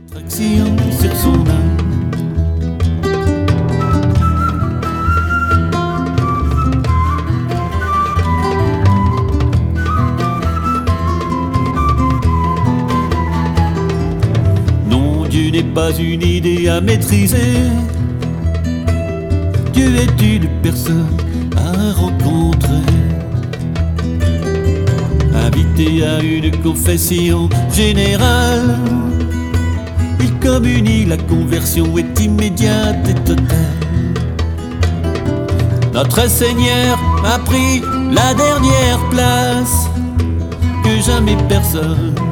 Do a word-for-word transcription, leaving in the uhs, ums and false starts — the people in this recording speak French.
Traction sur son âme. Non, Dieu n'est pas une idée à maîtriser. Dieu est une personne à rencontrer. Invité à une confession générale, il communie, la conversion est immédiate et totale. Notre Seigneur a pris la dernière place que jamais personne